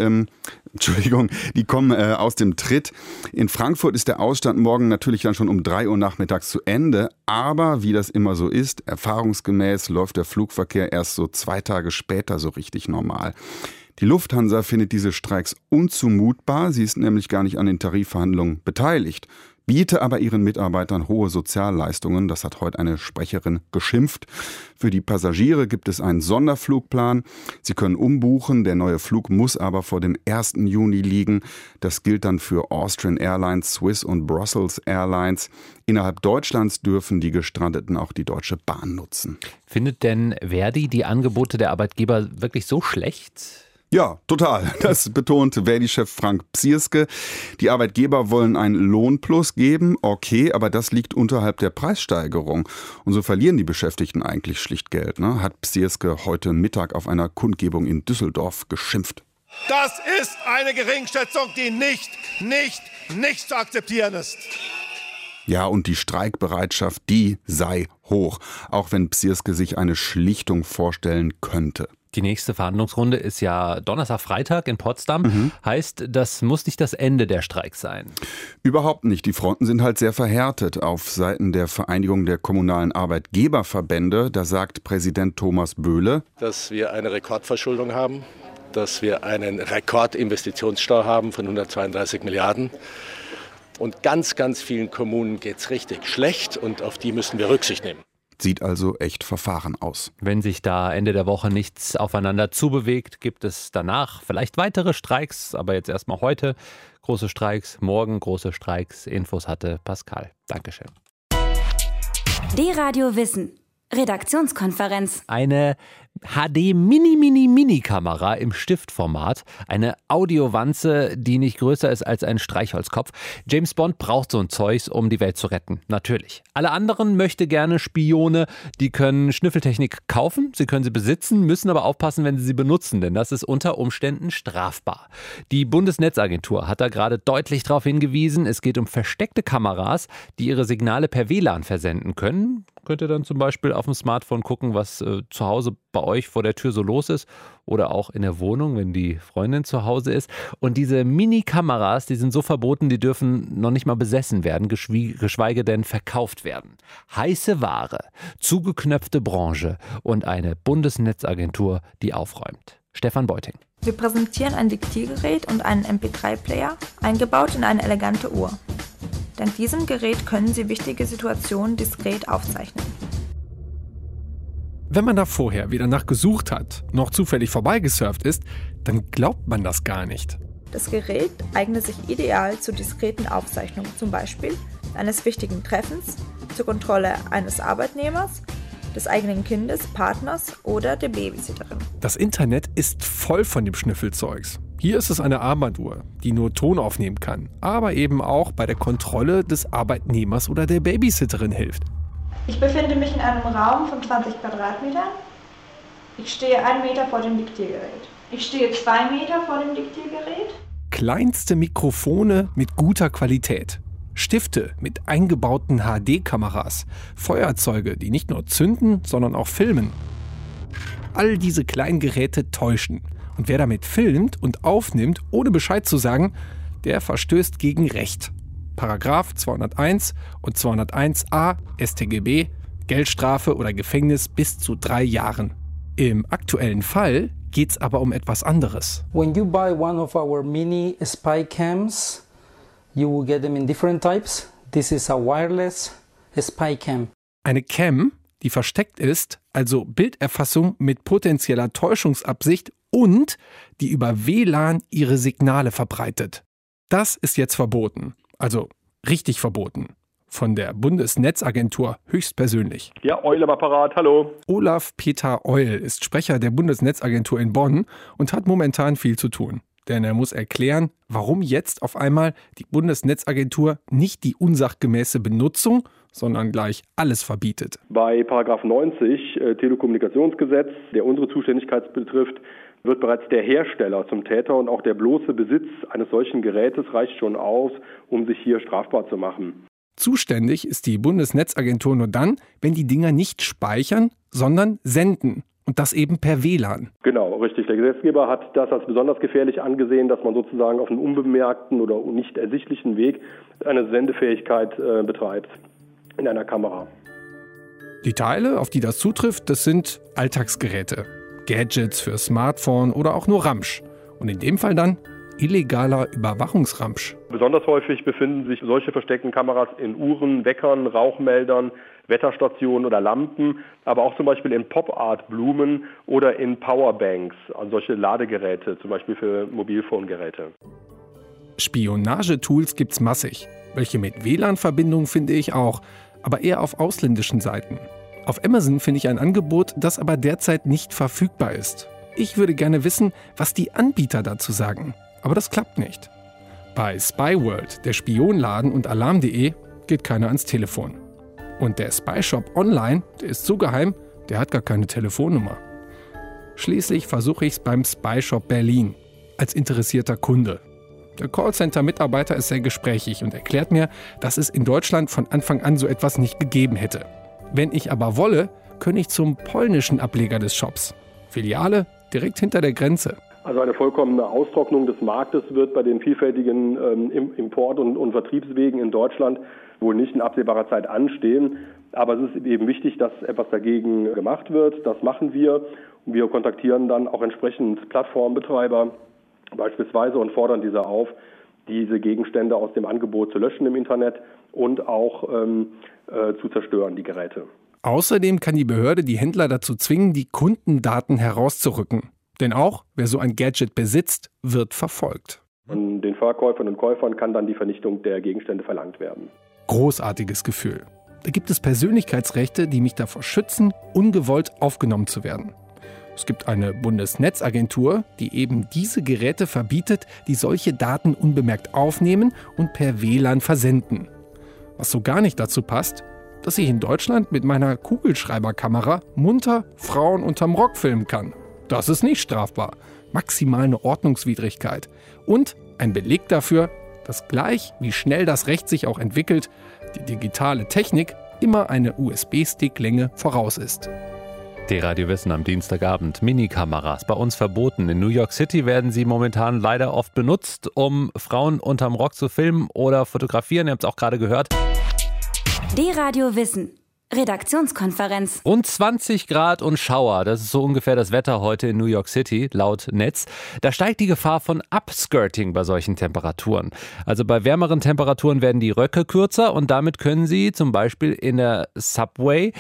die kommen aus dem Tritt. In Frankfurt ist der Ausstand morgen natürlich dann schon um 3 Uhr nachmittags zu Ende. Aber wie das immer so ist, erfahrungsgemäß läuft der Flugverkehr erst so 2 Tage später so richtig normal. Die Lufthansa findet diese Streiks unzumutbar. Sie ist nämlich gar nicht an den Tarifverhandlungen beteiligt, biete aber ihren Mitarbeitern hohe Sozialleistungen. Das hat heute eine Sprecherin geschimpft. Für die Passagiere gibt es einen Sonderflugplan. Sie können umbuchen. Der neue Flug muss aber vor dem 1. Juni liegen. Das gilt dann für Austrian Airlines, Swiss und Brussels Airlines. Innerhalb Deutschlands dürfen die Gestrandeten auch die Deutsche Bahn nutzen. Findet denn Verdi die Angebote der Arbeitgeber wirklich so schlecht? Ja, total. Das betont Verdi-Chef Frank Psirske. Die Arbeitgeber wollen einen Lohnplus geben, okay, aber das liegt unterhalb der Preissteigerung. Und so verlieren die Beschäftigten eigentlich schlicht Geld, ne? Hat Psirske heute Mittag auf einer Kundgebung in Düsseldorf geschimpft. Das ist eine Geringschätzung, die nicht zu akzeptieren ist. Ja, und die Streikbereitschaft, die sei hoch, auch wenn Psirske sich eine Schlichtung vorstellen könnte. Die nächste Verhandlungsrunde ist ja Donnerstag, Freitag in Potsdam. Heißt, das muss nicht das Ende der Streiks sein? Überhaupt nicht. Die Fronten sind halt sehr verhärtet. Auf Seiten der Vereinigung der kommunalen Arbeitgeberverbände, da sagt Präsident Thomas Böhle, dass wir eine Rekordverschuldung haben, dass wir einen Rekordinvestitionsstau haben von 132 Milliarden. Und ganz, ganz vielen Kommunen geht es richtig schlecht und auf die müssen wir Rücksicht nehmen. Sieht also echt verfahren aus. Wenn sich da Ende der Woche nichts aufeinander zubewegt, gibt es danach vielleicht weitere Streiks. Aber jetzt erstmal heute große Streiks, morgen große Streiks. Infos hatte Pascal. Dankeschön. D-Radio Wissen. Redaktionskonferenz. Eine HD-Mini-Mini-Mini-Kamera im Stiftformat. Eine Audiowanze, die nicht größer ist als ein Streichholzkopf. James Bond braucht so ein Zeugs, um die Welt zu retten. Natürlich. Alle anderen möchte gerne Spione, die können Schnüffeltechnik kaufen, sie können sie besitzen, müssen aber aufpassen, wenn sie sie benutzen, denn das ist unter Umständen strafbar. Die Bundesnetzagentur hat da gerade deutlich darauf hingewiesen, es geht um versteckte Kameras, die ihre Signale per WLAN versenden können. Könnt ihr dann zum Beispiel auf dem Smartphone gucken, was zu Hause bei euch vor der Tür so los ist oder auch in der Wohnung, wenn die Freundin zu Hause ist. Und diese Mini-Kameras, die sind so verboten, die dürfen noch nicht mal besessen werden, geschweige denn verkauft werden. Heiße Ware, zugeknöpfte Branche und eine Bundesnetzagentur, die aufräumt. Stefan Beuting. Wir präsentieren ein Diktiergerät und einen MP3-Player, eingebaut in eine elegante Uhr. Dank diesem Gerät können Sie wichtige Situationen diskret aufzeichnen. Wenn man da vorher weder nachgesucht hat, noch zufällig vorbeigesurft ist, dann glaubt man das gar nicht. Das Gerät eignet sich ideal zu diskreten Aufzeichnungen, zum Beispiel eines wichtigen Treffens, zur Kontrolle eines Arbeitnehmers, des eigenen Kindes, Partners oder der Babysitterin. Das Internet ist voll von dem Schnüffelzeugs. Hier ist es eine Armbanduhr, die nur Ton aufnehmen kann, aber eben auch bei der Kontrolle des Arbeitnehmers oder der Babysitterin hilft. Ich befinde mich in einem Raum von 20 Quadratmetern. Ich stehe 1 Meter vor dem Diktiergerät. Ich stehe 2 Meter vor dem Diktiergerät. Kleinste Mikrofone mit guter Qualität. Stifte mit eingebauten HD-Kameras, Feuerzeuge, die nicht nur zünden, sondern auch filmen. All diese kleinen Geräte täuschen. Und wer damit filmt und aufnimmt, ohne Bescheid zu sagen, der verstößt gegen Recht. Paragraph 201 und 201a StGB, Geldstrafe oder Gefängnis bis zu 3 Jahren. Im aktuellen Fall geht's aber um etwas anderes. When you buy one of our mini spy cams, you will get them in different types. This is a wireless spy cam. Eine Cam, die versteckt ist, also Bilderfassung mit potenzieller Täuschungsabsicht und die über WLAN ihre Signale verbreitet. Das ist jetzt verboten, also richtig verboten. Von der Bundesnetzagentur höchstpersönlich. Ja, Eul am Apparat, hallo. Olaf Peter Eul ist Sprecher der Bundesnetzagentur in Bonn und hat momentan viel zu tun. Denn er muss erklären, warum jetzt auf einmal die Bundesnetzagentur nicht die unsachgemäße Benutzung, sondern gleich alles verbietet. Bei Paragraph 90 Telekommunikationsgesetz, der unsere Zuständigkeit betrifft, wird bereits der Hersteller zum Täter und auch der bloße Besitz eines solchen Gerätes reicht schon aus, um sich hier strafbar zu machen. Zuständig ist die Bundesnetzagentur nur dann, wenn die Dinger nicht speichern, sondern senden. Und das eben per WLAN. Genau, richtig. Der Gesetzgeber hat das als besonders gefährlich angesehen, dass man sozusagen auf einem unbemerkten oder nicht ersichtlichen Weg eine Sendefähigkeit betreibt in einer Kamera. Die Teile, auf die das zutrifft, das sind Alltagsgeräte. Gadgets für Smartphone oder auch nur Ramsch. Und in dem Fall dann illegaler Überwachungsramsch. Besonders häufig befinden sich solche versteckten Kameras in Uhren, Weckern, Rauchmeldern, Wetterstationen oder Lampen, aber auch zum Beispiel in Pop-Art-Blumen oder in Powerbanks, also solche Ladegeräte, zum Beispiel für Mobilfongeräte. Spionagetools gibt's massig. Welche mit WLAN-Verbindung finde ich auch, aber eher auf ausländischen Seiten. Auf Amazon finde ich ein Angebot, das aber derzeit nicht verfügbar ist. Ich würde gerne wissen, was die Anbieter dazu sagen. Aber das klappt nicht. Bei Spyworld, der Spionladen und Alarm.de geht keiner ans Telefon. Und der Spyshop online, der ist so geheim, der hat gar keine Telefonnummer. Schließlich versuche ich es beim Spyshop Berlin, als interessierter Kunde. Der Callcenter-Mitarbeiter ist sehr gesprächig und erklärt mir, dass es in Deutschland von Anfang an so etwas nicht gegeben hätte. Wenn ich aber wolle, könnte ich zum polnischen Ableger des Shops. Filiale direkt hinter der Grenze. Also eine vollkommene Austrocknung des Marktes wird bei den vielfältigen Import- und Vertriebswegen in Deutschland wohl nicht in absehbarer Zeit anstehen. Aber es ist eben wichtig, dass etwas dagegen gemacht wird. Das machen wir. Und wir kontaktieren dann auch entsprechend Plattformbetreiber beispielsweise und fordern diese auf, diese Gegenstände aus dem Angebot zu löschen im Internet und auch zu zerstören, die Geräte. Außerdem kann die Behörde die Händler dazu zwingen, die Kundendaten herauszurücken. Denn auch wer so ein Gadget besitzt, wird verfolgt. Von den Verkäufern und Käufern kann dann die Vernichtung der Gegenstände verlangt werden. Großartiges Gefühl. Da gibt es Persönlichkeitsrechte, die mich davor schützen, ungewollt aufgenommen zu werden. Es gibt eine Bundesnetzagentur, die eben diese Geräte verbietet, die solche Daten unbemerkt aufnehmen und per WLAN versenden. Was so gar nicht dazu passt, dass ich in Deutschland mit meiner Kugelschreiberkamera munter Frauen unterm Rock filmen kann. Das ist nicht strafbar. Maximal eine Ordnungswidrigkeit. Und ein Beleg dafür, dass gleich, wie schnell das Recht sich auch entwickelt, die digitale Technik immer eine USB-Stick-Länge voraus ist. D-Radio Wissen am Dienstagabend. Minikameras, bei uns verboten. In New York City werden sie momentan leider oft benutzt, um Frauen unterm Rock zu filmen oder fotografieren. Ihr habt es auch gerade gehört. D-Radio Wissen. Redaktionskonferenz. Rund 20 Grad und Schauer, das ist so ungefähr das Wetter heute in New York City, laut Netz. Da steigt die Gefahr von Upskirting bei solchen Temperaturen. Also bei wärmeren Temperaturen werden die Röcke kürzer und damit können sie zum Beispiel in der Subway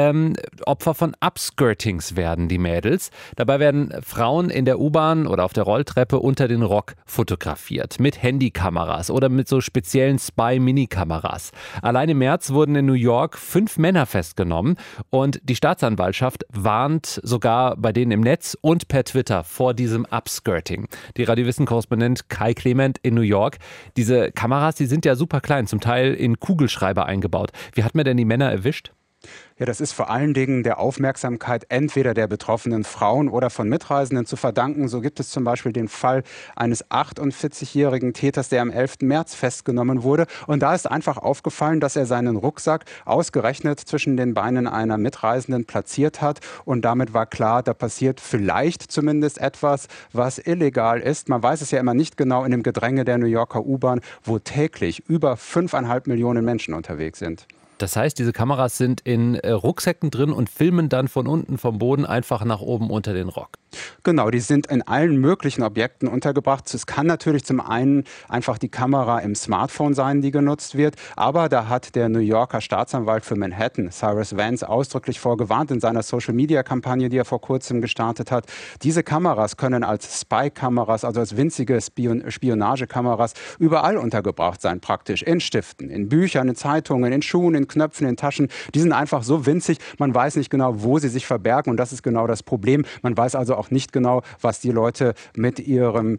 Opfer von Upskirtings werden, die Mädels. Dabei werden Frauen in der U-Bahn oder auf der Rolltreppe unter den Rock fotografiert. Mit Handykameras oder mit so speziellen Spy-Mini-Kameras. Allein im März wurden in New York 5 Männer festgenommen und die Staatsanwaltschaft warnt sogar bei denen im Netz und per Twitter vor diesem Upskirting. Die Radiowissen-Korrespondent Kai Clement in New York. Diese Kameras, die sind ja super klein, zum Teil in Kugelschreiber eingebaut. Wie hat man denn die Männer erwischt? Ja, das ist vor allen Dingen der Aufmerksamkeit entweder der betroffenen Frauen oder von Mitreisenden zu verdanken. So gibt es zum Beispiel den Fall eines 48-jährigen Täters, der am 11. März festgenommen wurde. Und da ist einfach aufgefallen, dass er seinen Rucksack ausgerechnet zwischen den Beinen einer Mitreisenden platziert hat. Und damit war klar, da passiert vielleicht zumindest etwas, was illegal ist. Man weiß es ja immer nicht genau in dem Gedränge der New Yorker U-Bahn, wo täglich über 5,5 Millionen Menschen unterwegs sind. Das heißt, diese Kameras sind in Rucksäcken drin und filmen dann von unten vom Boden einfach nach oben unter den Rock. Genau, die sind in allen möglichen Objekten untergebracht. Es kann natürlich zum einen einfach die Kamera im Smartphone sein, die genutzt wird. Aber da hat der New Yorker Staatsanwalt für Manhattan, Cyrus Vance, ausdrücklich vorgewarnt in seiner Social-Media-Kampagne, die er vor kurzem gestartet hat. Diese Kameras können als Spy-Kameras, also als winzige Spionagekameras, überall untergebracht sein praktisch. In Stiften, in Büchern, in Zeitungen, in Schuhen, in Knöpfen, in Taschen. Die sind einfach so winzig, man weiß nicht genau, wo sie sich verbergen. Und das ist genau das Problem. Man weiß also auch nicht genau, was die Leute mit ihrem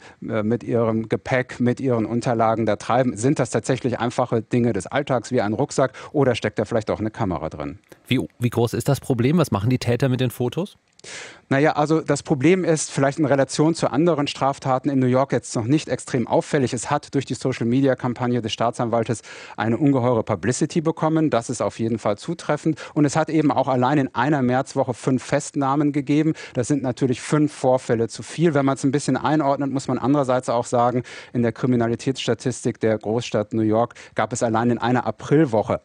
Gepäck, mit ihren Unterlagen da treiben. Sind das tatsächlich einfache Dinge des Alltags wie ein Rucksack oder steckt da vielleicht auch eine Kamera drin? Wie groß ist das Problem? Was machen die Täter mit den Fotos? Naja, also das Problem ist vielleicht in Relation zu anderen Straftaten in New York jetzt noch nicht extrem auffällig. Es hat durch die Social-Media-Kampagne des Staatsanwaltes eine ungeheure Publicity bekommen. Das ist auf jeden Fall zutreffend. Und es hat eben auch allein in einer Märzwoche 5 Festnahmen gegeben. Das sind natürlich 5 Vorfälle zu viel. Wenn man es ein bisschen einordnet, muss man andererseits auch sagen, in der Kriminalitätsstatistik der Großstadt New York gab es allein in einer Aprilwoche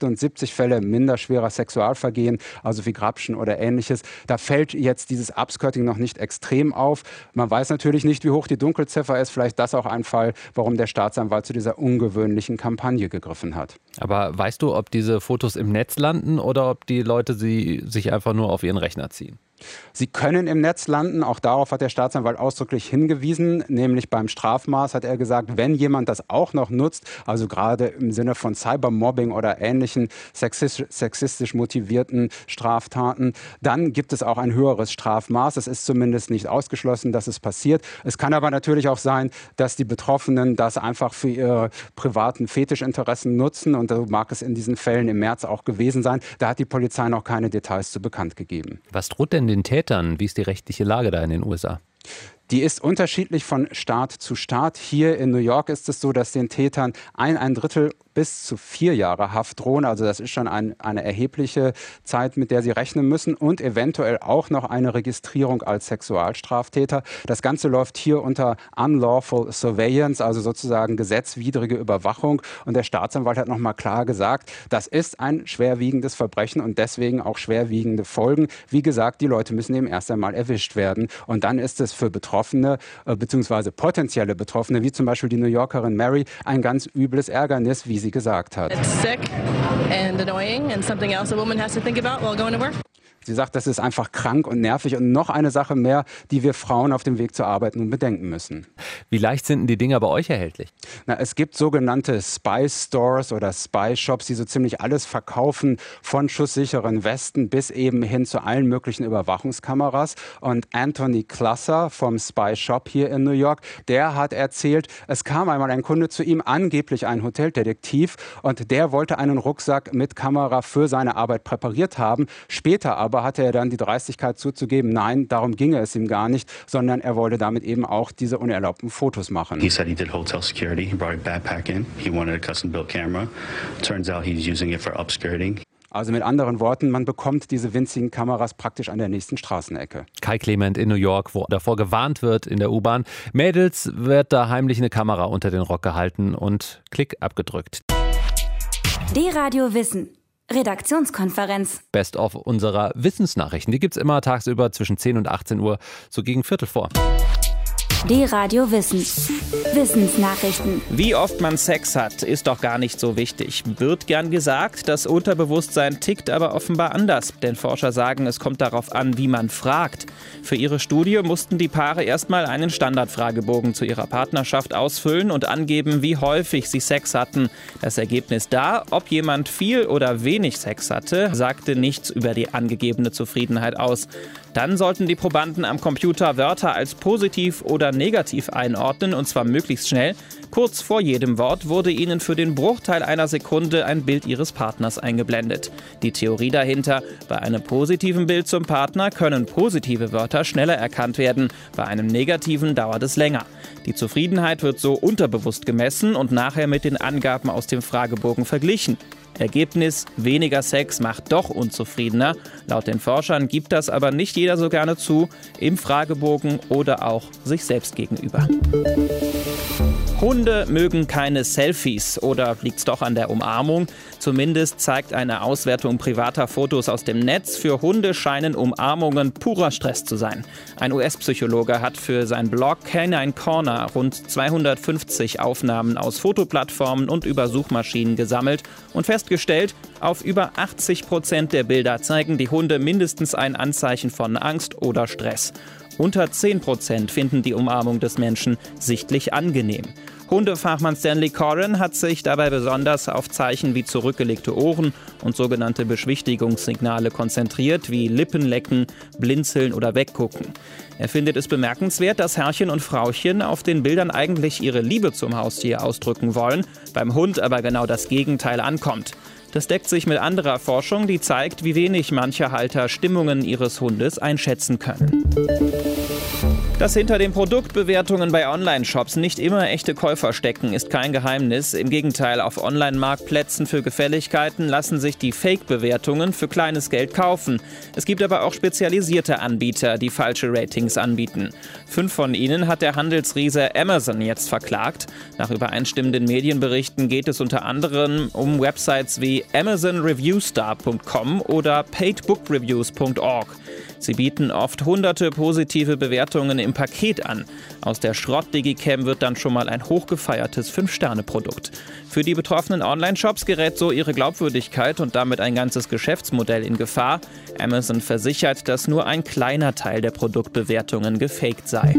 78 Fälle minderschwerer Sexualvergehen, also wie Grabschen oder Ähnliches. Da fällt jetzt dieses Upskirting noch nicht extrem auf. Man weiß natürlich nicht, wie hoch die Dunkelziffer ist. Vielleicht das auch ein Fall, warum der Staatsanwalt zu dieser ungewöhnlichen Kampagne gegriffen hat. Aber weißt du, ob diese Fotos im Netz landen oder ob die Leute sie sich einfach nur auf ihren Rechner ziehen? Sie können im Netz landen, auch darauf hat der Staatsanwalt ausdrücklich hingewiesen, nämlich beim Strafmaß hat er gesagt, wenn jemand das auch noch nutzt, also gerade im Sinne von Cybermobbing oder ähnlichen sexistisch motivierten Straftaten, dann gibt es auch ein höheres Strafmaß. Es ist zumindest nicht ausgeschlossen, dass es passiert. Es kann aber natürlich auch sein, dass die Betroffenen das einfach für ihre privaten Fetischinteressen nutzen und so mag es in diesen Fällen im März auch gewesen sein. Da hat die Polizei noch keine Details zu bekannt gegeben. Was droht denn den Tätern? Wie ist die rechtliche Lage da in den USA? Die ist unterschiedlich von Staat zu Staat. Hier in New York ist es so, dass den Tätern ein Drittel bis zu 4 Jahre Haft drohen. Also das ist schon eine erhebliche Zeit, mit der sie rechnen müssen und eventuell auch noch eine Registrierung als Sexualstraftäter. Das Ganze läuft hier unter Unlawful Surveillance, also sozusagen gesetzwidrige Überwachung. Und der Staatsanwalt hat nochmal klar gesagt, das ist ein schwerwiegendes Verbrechen und deswegen auch schwerwiegende Folgen. Wie gesagt, die Leute müssen eben erst einmal erwischt werden. Und dann ist es für Betroffene bzw. potenzielle Betroffene, wie zum Beispiel die New Yorkerin Mary, ein ganz übles Ärgernis, wie sie gesagt hat. It's sick and annoying and something else a woman has to think about while going to work. Sie sagt, das ist einfach krank und nervig und noch eine Sache mehr, die wir Frauen auf dem Weg zur Arbeit nun bedenken müssen. Wie leicht sind denn die Dinger bei euch erhältlich? Na, es gibt sogenannte Spy Stores oder Spy Shops, die so ziemlich alles verkaufen, von schusssicheren Westen bis eben hin zu allen möglichen Überwachungskameras. Und Anthony Clusser vom Spy Shop hier in New York, der hat erzählt, es kam einmal ein Kunde zu ihm, angeblich ein Hoteldetektiv, und der wollte einen Rucksack mit Kamera für seine Arbeit präpariert haben. Später aber hatte er dann die Dreistigkeit zuzugeben, nein, darum ginge es ihm gar nicht, sondern er wollte damit eben auch diese unerlaubten Fotos machen. He said he did hotel security. He brought a backpack in. He wanted a custom-built camera. Turns out he's using it for upskirting. Also mit anderen Worten, man bekommt diese winzigen Kameras praktisch an der nächsten Straßenecke. Kai Clement in New York, wo davor gewarnt wird in der U-Bahn. Mädels, wird da heimlich eine Kamera unter den Rock gehalten und Klick abgedrückt. D-Radio Wissen. Redaktionskonferenz. Best of unserer Wissensnachrichten. Die gibt's immer tagsüber zwischen 10 und 18 Uhr, so gegen Viertel vor. D-Radio Wissen. Wissensnachrichten. Wie oft man Sex hat, ist doch gar nicht so wichtig. Wird gern gesagt, das Unterbewusstsein tickt aber offenbar anders. Denn Forscher sagen, es kommt darauf an, wie man fragt. Für ihre Studie mussten die Paare erstmal einen Standardfragebogen zu ihrer Partnerschaft ausfüllen und angeben, wie häufig sie Sex hatten. Das Ergebnis da, ob jemand viel oder wenig Sex hatte, sagte nichts über die angegebene Zufriedenheit aus. Dann sollten die Probanden am Computer Wörter als positiv oder negativ einordnen, und zwar möglichst schnell. Kurz vor jedem Wort wurde ihnen für den Bruchteil einer Sekunde ein Bild ihres Partners eingeblendet. Die Theorie dahinter: Bei einem positiven Bild zum Partner können positive Wörter schneller erkannt werden, bei einem negativen dauert es länger. Die Zufriedenheit wird so unterbewusst gemessen und nachher mit den Angaben aus dem Fragebogen verglichen. Ergebnis: weniger Sex macht doch unzufriedener. Laut den Forschern gibt das aber nicht jeder so gerne zu, im Fragebogen oder auch sich selbst gegenüber. Hunde mögen keine Selfies, oder liegt's doch an der Umarmung? Zumindest zeigt eine Auswertung privater Fotos aus dem Netz, für Hunde scheinen Umarmungen purer Stress zu sein. Ein US-Psychologe hat für sein Blog Canine Corner rund 250 Aufnahmen aus Fotoplattformen und über Suchmaschinen gesammelt und festgestellt, auf über 80% der Bilder zeigen die Hunde mindestens ein Anzeichen von Angst oder Stress. Unter 10% finden die Umarmung des Menschen sichtlich angenehm. Hundefachmann Stanley Coren hat sich dabei besonders auf Zeichen wie zurückgelegte Ohren und sogenannte Beschwichtigungssignale konzentriert, wie Lippenlecken, Blinzeln oder Weggucken. Er findet es bemerkenswert, dass Herrchen und Frauchen auf den Bildern eigentlich ihre Liebe zum Haustier ausdrücken wollen, beim Hund aber genau das Gegenteil ankommt. Das deckt sich mit anderer Forschung, die zeigt, wie wenig manche Halter Stimmungen ihres Hundes einschätzen können. Dass hinter den Produktbewertungen bei Online-Shops nicht immer echte Käufer stecken, ist kein Geheimnis. Im Gegenteil, auf Online-Marktplätzen für Gefälligkeiten lassen sich die Fake-Bewertungen für kleines Geld kaufen. Es gibt aber auch spezialisierte Anbieter, die falsche Ratings anbieten. 5 von ihnen hat der Handelsriese Amazon jetzt verklagt. Nach übereinstimmenden Medienberichten geht es unter anderem um Websites wie AmazonReviewStar.com oder PaidBookReviews.org. Sie bieten oft hunderte positive Bewertungen im Paket an. Aus der Schrott-Digicam wird dann schon mal ein hochgefeiertes 5-Sterne-Produkt. Für die betroffenen Online-Shops gerät so ihre Glaubwürdigkeit und damit ein ganzes Geschäftsmodell in Gefahr. Amazon versichert, dass nur ein kleiner Teil der Produktbewertungen gefaked sei.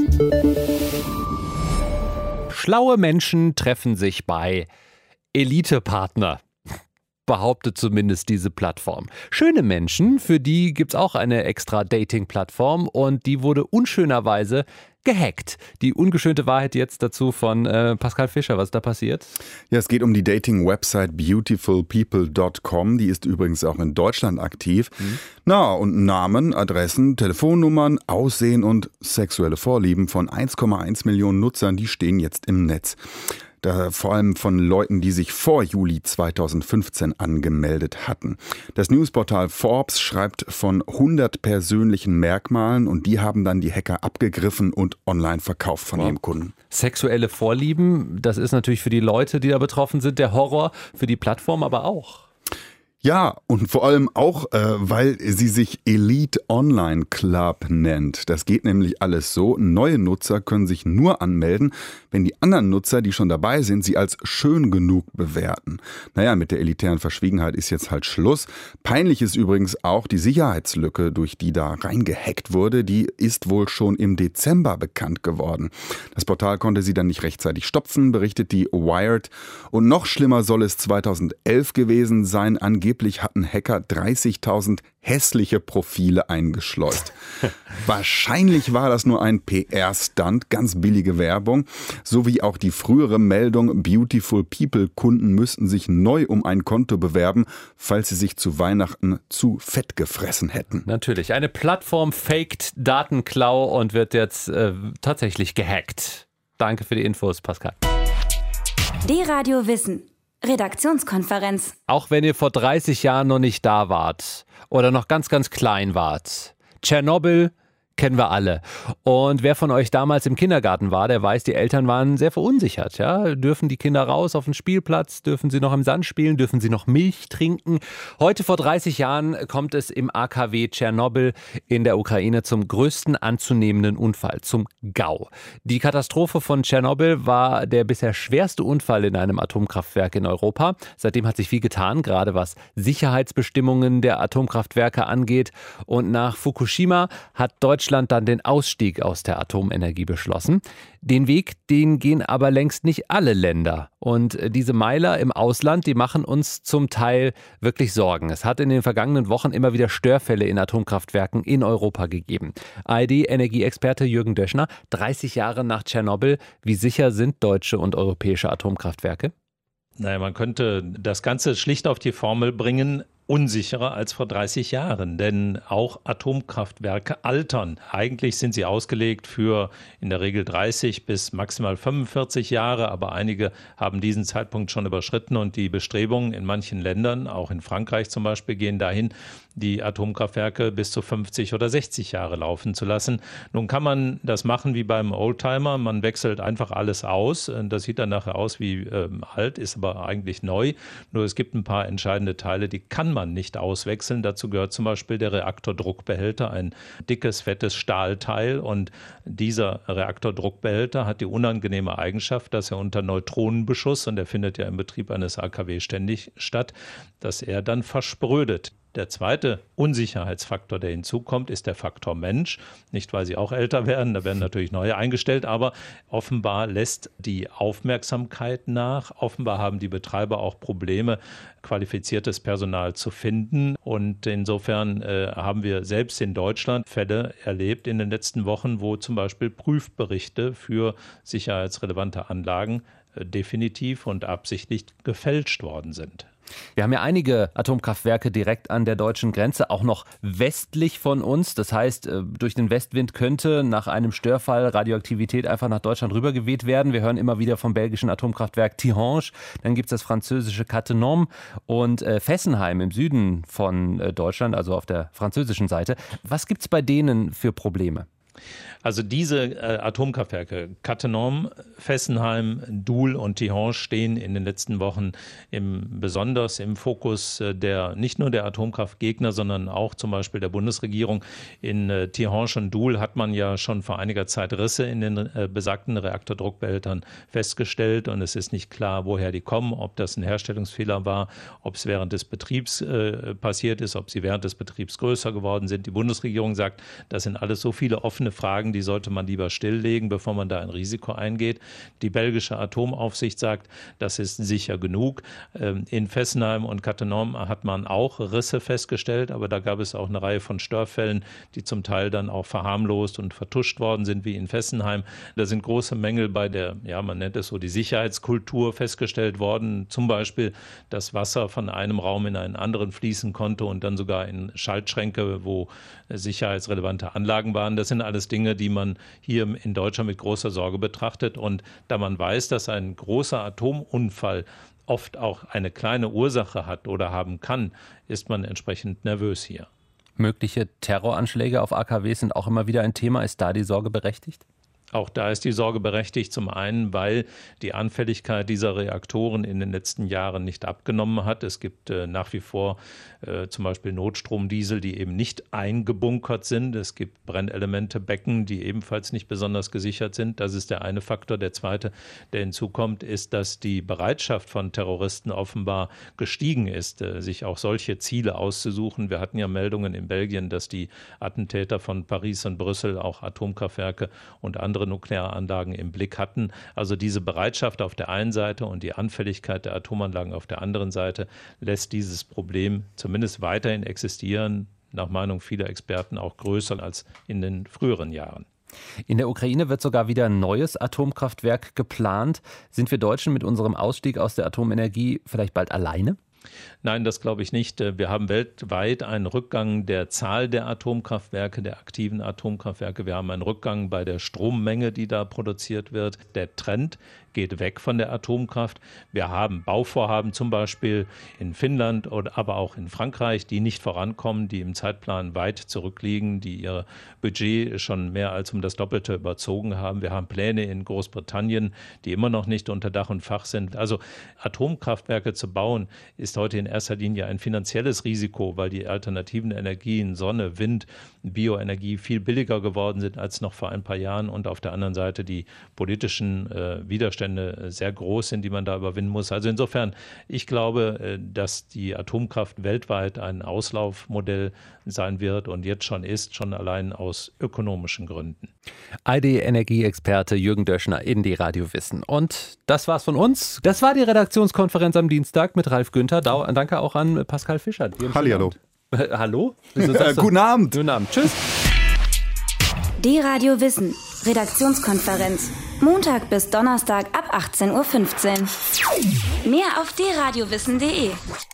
Schlaue Menschen treffen sich bei Elite-Partner. Behauptet zumindest diese Plattform. Schöne Menschen, für die gibt's auch eine extra Dating-Plattform und die wurde unschönerweise gehackt. Die ungeschönte Wahrheit jetzt dazu von Pascal Fischer. Was ist da passiert? Ja, es geht um die Dating-Website beautifulpeople.com. Die ist übrigens auch in Deutschland aktiv. Und Namen, Adressen, Telefonnummern, Aussehen und sexuelle Vorlieben von 1,1 Millionen Nutzern, die stehen jetzt im Netz. Vor allem von Leuten, die sich vor Juli 2015 angemeldet hatten. Das Newsportal Forbes schreibt von 100 persönlichen Merkmalen und die haben dann die Hacker abgegriffen und online verkauft von ihrem Kunden. Sexuelle Vorlieben, das ist natürlich für die Leute, die da betroffen sind, der Horror, für die Plattform aber auch. Ja, und vor allem auch, weil sie sich Elite Online Club nennt. Das geht nämlich alles so. Neue Nutzer können sich nur anmelden, wenn die anderen Nutzer, die schon dabei sind, sie als schön genug bewerten. Naja, mit der elitären Verschwiegenheit ist jetzt halt Schluss. Peinlich ist übrigens auch die Sicherheitslücke, durch die da reingehackt wurde. Die ist wohl schon im Dezember bekannt geworden. Das Portal konnte sie dann nicht rechtzeitig stopfen, berichtet die Wired. Und noch schlimmer soll es 2011 gewesen sein. Angeblich hatten Hacker 30.000 hässliche Profile eingeschleust. Wahrscheinlich war das nur ein PR-Stunt, ganz billige Werbung, sowie auch die frühere Meldung, Beautiful People Kunden müssten sich neu um ein Konto bewerben, falls sie sich zu Weihnachten zu fett gefressen hätten. Natürlich, eine Plattform faked Datenklau und wird jetzt tatsächlich gehackt. Danke für die Infos, Pascal. D-Radio Wissen. Redaktionskonferenz. Auch wenn ihr vor 30 Jahren noch nicht da wart oder noch ganz, ganz klein wart. Tschernobyl Kennen wir alle. Und wer von euch damals im Kindergarten war, der weiß, die Eltern waren sehr verunsichert. Ja? Dürfen die Kinder raus auf den Spielplatz? Dürfen sie noch im Sand spielen? Dürfen sie noch Milch trinken? Heute vor 30 Jahren kommt es im AKW Tschernobyl in der Ukraine zum größten anzunehmenden Unfall, zum GAU. Die Katastrophe von Tschernobyl war der bisher schwerste Unfall in einem Atomkraftwerk in Europa. Seitdem hat sich viel getan, gerade was Sicherheitsbestimmungen der Atomkraftwerke angeht. Und nach Fukushima hat Deutschland dann den Ausstieg aus der Atomenergie beschlossen. Den Weg, den gehen aber längst nicht alle Länder. Und diese Meiler im Ausland, die machen uns zum Teil wirklich Sorgen. Es hat in den vergangenen Wochen immer wieder Störfälle in Atomkraftwerken in Europa gegeben. ARD-Energieexperte Jürgen Döschner, 30 Jahre nach Tschernobyl, wie sicher sind deutsche und europäische Atomkraftwerke? Naja, man könnte das Ganze schlicht auf die Formel bringen: unsicherer als vor 30 Jahren, denn auch Atomkraftwerke altern. Eigentlich sind sie ausgelegt für in der Regel 30 bis maximal 45 Jahre, aber einige haben diesen Zeitpunkt schon überschritten und die Bestrebungen in manchen Ländern, auch in Frankreich zum Beispiel, gehen dahin, die Atomkraftwerke bis zu 50 oder 60 Jahre laufen zu lassen. Nun kann man das machen wie beim Oldtimer, man wechselt einfach alles aus. Das sieht dann nachher aus wie alt, ist aber eigentlich neu. Nur es gibt ein paar entscheidende Teile, die kann man nicht auswechseln. Dazu gehört zum Beispiel der Reaktordruckbehälter, ein dickes, fettes Stahlteil. Und dieser Reaktordruckbehälter hat die unangenehme Eigenschaft, dass er unter Neutronenbeschuss, und der findet ja im Betrieb eines AKW ständig statt, dass er dann versprödet. Der zweite Unsicherheitsfaktor, der hinzukommt, ist der Faktor Mensch. Nicht, weil sie auch älter werden, da werden natürlich neue eingestellt, aber offenbar lässt die Aufmerksamkeit nach. Offenbar haben die Betreiber auch Probleme, qualifiziertes Personal zu finden. Und insofern haben wir selbst in Deutschland Fälle erlebt in den letzten Wochen, wo zum Beispiel Prüfberichte für sicherheitsrelevante Anlagen definitiv und absichtlich gefälscht worden sind. Wir haben ja einige Atomkraftwerke direkt an der deutschen Grenze, auch noch westlich von uns. Das heißt, durch den Westwind könnte nach einem Störfall Radioaktivität einfach nach Deutschland rübergeweht werden. Wir hören immer wieder vom belgischen Atomkraftwerk Tihange. Dann gibt es das französische Cattenom und Fessenheim im Süden von Deutschland, also auf der französischen Seite. Was gibt es bei denen für Probleme? Also diese Atomkraftwerke, Cattenom, Fessenheim, Doel und Tihange, stehen in den letzten Wochen besonders im Fokus nicht nur der Atomkraftgegner, sondern auch zum Beispiel der Bundesregierung. In Tihange und Doel hat man ja schon vor einiger Zeit Risse in den besagten Reaktordruckbehältern festgestellt und es ist nicht klar, woher die kommen, ob das ein Herstellungsfehler war, ob es während des Betriebs passiert ist, ob sie während des Betriebs größer geworden sind. Die Bundesregierung sagt, das sind alles so viele offene Fragen, die sollte man lieber stilllegen, bevor man da ein Risiko eingeht. Die belgische Atomaufsicht sagt, das ist sicher genug. In Fessenheim und Cattenom hat man auch Risse festgestellt, aber da gab es auch eine Reihe von Störfällen, die zum Teil dann auch verharmlost und vertuscht worden sind, wie in Fessenheim. Da sind große Mängel bei der, man nennt es so, die Sicherheitskultur festgestellt worden. Zum Beispiel, dass Wasser von einem Raum in einen anderen fließen konnte und dann sogar in Schaltschränke, wo sicherheitsrelevante Anlagen waren. Das sind alles Dinge, die man hier in Deutschland mit großer Sorge betrachtet. Und da man weiß, dass ein großer Atomunfall oft auch eine kleine Ursache hat oder haben kann, ist man entsprechend nervös hier. Mögliche Terroranschläge auf AKWs sind auch immer wieder ein Thema. Ist da die Sorge berechtigt? Auch da ist die Sorge berechtigt, zum einen, weil die Anfälligkeit dieser Reaktoren in den letzten Jahren nicht abgenommen hat. Es gibt nach wie vor zum Beispiel Notstromdiesel, die eben nicht eingebunkert sind. Es gibt Brennelemente, Becken, die ebenfalls nicht besonders gesichert sind. Das ist der eine Faktor. Der zweite, der hinzukommt, ist, dass die Bereitschaft von Terroristen offenbar gestiegen ist, sich auch solche Ziele auszusuchen. Wir hatten ja Meldungen in Belgien, dass die Attentäter von Paris und Brüssel auch Atomkraftwerke und andere Nuklearanlagen im Blick hatten. Also diese Bereitschaft auf der einen Seite und die Anfälligkeit der Atomanlagen auf der anderen Seite lässt dieses Problem zumindest weiterhin existieren, nach Meinung vieler Experten auch größer als in den früheren Jahren. In der Ukraine wird sogar wieder ein neues Atomkraftwerk geplant. Sind wir Deutschen mit unserem Ausstieg aus der Atomenergie vielleicht bald alleine? Nein, das glaube ich nicht. Wir haben weltweit einen Rückgang der Zahl der Atomkraftwerke, der aktiven Atomkraftwerke. Wir haben einen Rückgang bei der Strommenge, die da produziert wird. Der Trend geht weg von der Atomkraft. Wir haben Bauvorhaben zum Beispiel in Finnland aber auch in Frankreich, die nicht vorankommen, die im Zeitplan weit zurückliegen, die ihr Budget schon mehr als um das Doppelte überzogen haben. Wir haben Pläne in Großbritannien, die immer noch nicht unter Dach und Fach sind. Also Atomkraftwerke zu bauen, ist heute in erster Linie ein finanzielles Risiko, weil die alternativen Energien, Sonne, Wind, Bioenergie viel billiger geworden sind als noch vor ein paar Jahren und auf der anderen Seite die politischen Widerstände sehr groß sind, die man da überwinden muss. Also insofern, ich glaube, dass die Atomkraft weltweit ein Auslaufmodell sein wird und jetzt schon ist, schon allein aus ökonomischen Gründen. ARD-Energieexperte Jürgen Döschner in die Radio Wissen. Und das war's von uns. Das war die Redaktionskonferenz am Dienstag mit Ralf Günther. Danke auch an Pascal Fischer. Hallihallo. Hallo? Guten Abend. Guten Abend. Tschüss. Die Radio Wissen. Redaktionskonferenz. Montag bis Donnerstag ab 18:15 Uhr. Mehr auf drradiowissen.de.